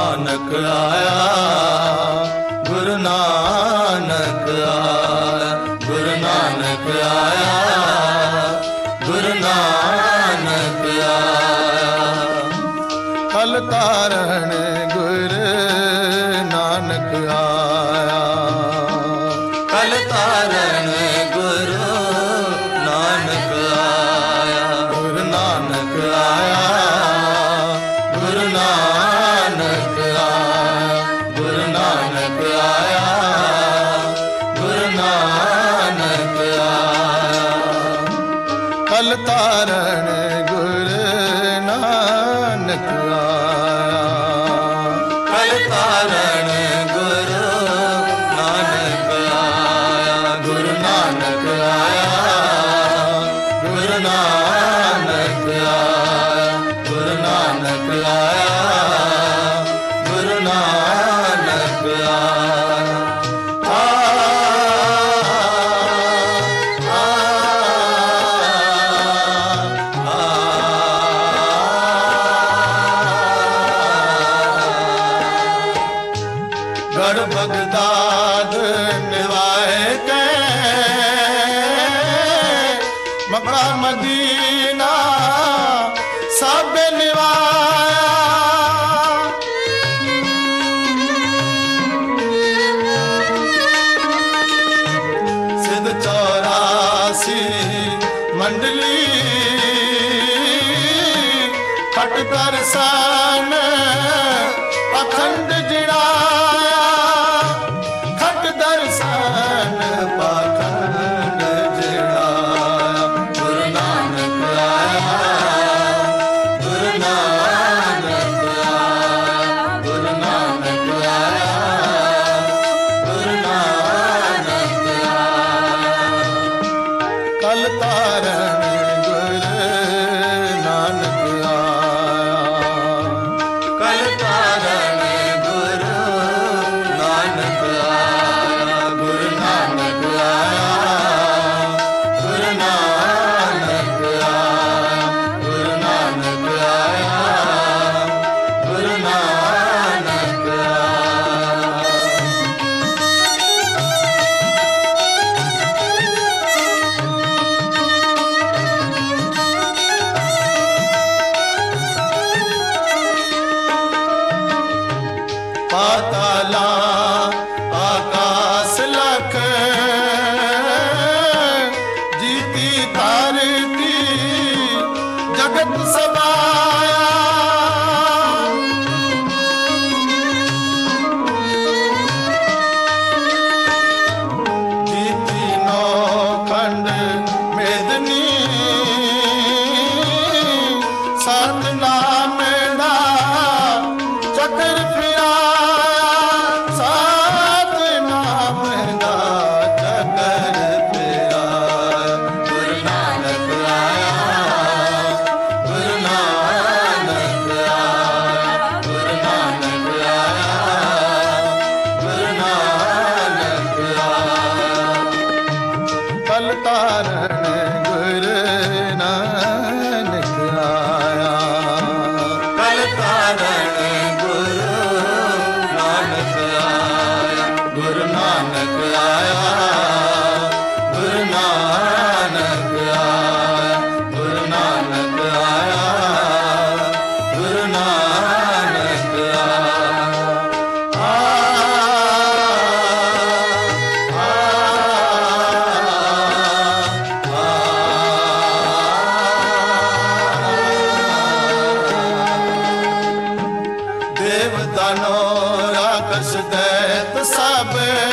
नानक आया, गुरु नानक आया, गुरु नानक आया, गुरु नानक आया। कल तारण गुरु नानक आया, कल तारण गुरु नानक आया, गुरु नानक आया, गुरु नानक आया, गुरु नानक आया, गुरु नानक आया। कल तारण गुरु नानक आया, कल तारण गुरु नानक आया, गुरु नानक आया, गुरु नानक आया, गुरु नानक आया, गुरु नानक आया। गढ़ बगदाद निवाए के मक्का मदीना सब निवाया। सिद्ध 84 मंडली खट दर्शन अखंड जिड़ाया, खट दर्शन पाखंड जिड़ाया। गुरु नानक आया, गुरु नानक आया, गुरु नानक आया, गुरु नानक आया। कल तारण गुरु नानक आया, कल तारण गुरु नानक आया, गुरु नानक आया, गुरु नानक आया, गुरु नानक आया, गुरु नानक आया। पाताला आकाश लख जीती तारती जगत समाया। जीती नौ खंड मेदनी सात नाम दा चक्र फिराया, सात नाम दा चक्र फिराया। गुरु नानक आया, गुरु नानक आया, गुरु नानक आया, गुरु नानक आया। कल तारण गुरु नानक आया, कल तारण गुरु नानक आया, गुरु नानक आया, गुरु नानक आया, गुरु नानक आया, गुरु नानक देव दानो राक्षस दैत सब